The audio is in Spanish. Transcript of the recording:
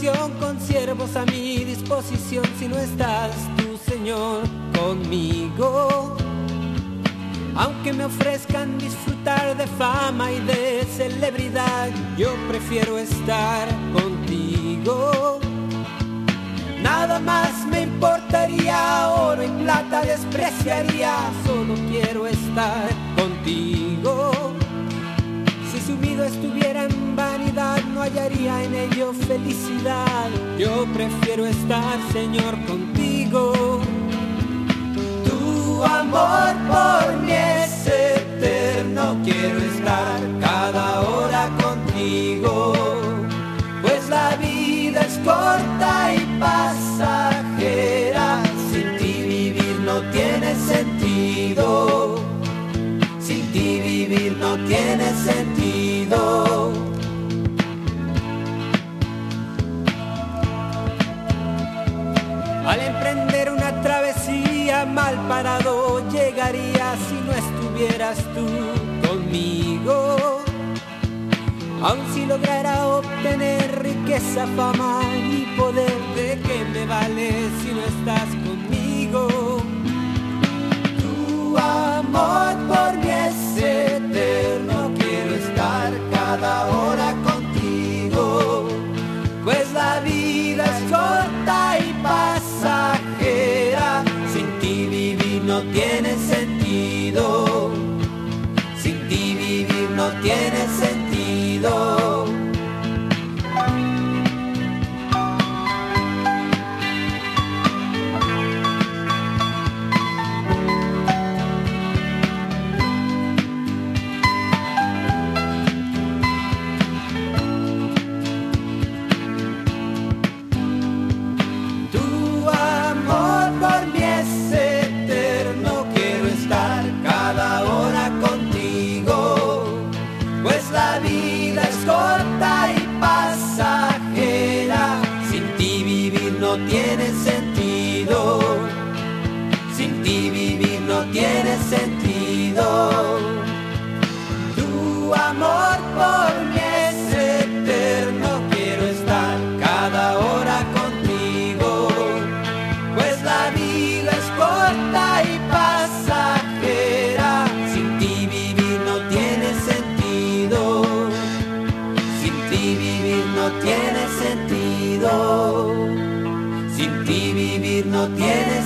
mansión con siervos a mi disposición si no estás tú, Señor, conmigo. Aunque me ofrezcan disfrutar de fama y de celebridad, yo prefiero estar contigo. Nada más me importaría, oro y plata despreciaría, solo quiero estar contigo. Si sumido estuviera en vanidad, no hallaría en ello felicidad. Yo prefiero estar, Señor, contigo. Tu amor por mí es eterno, quiero estar cada hora contigo. Pues la vida es corta y pasajera, sin ti vivir no tiene sentido. Sin ti vivir no tiene sentido. Al emprender una travesía, mal parado llegaría si no estuvieras tú conmigo. Aun si lograra obtener riqueza, fama y poder, ¿de qué me vale si no estás conmigo? Tu amor por mí es eterno, quiero estar cada hora contigo. Pues la vida es corta y pasajera, sin ti vivir no tiene sentido. Sin ti vivir no tiene sentido. La vida es corta y pasajera, sin ti vivir no tiene sentido. Sin ti vivir no tiene sentido. Tu amor por mí es eterno, quiero estar cada hora contigo. Pues la vida es corta y pasajera, sin ti vivir no tiene sentido. Sin ti vivir no tiene sentido. Sin ti vivir no tiene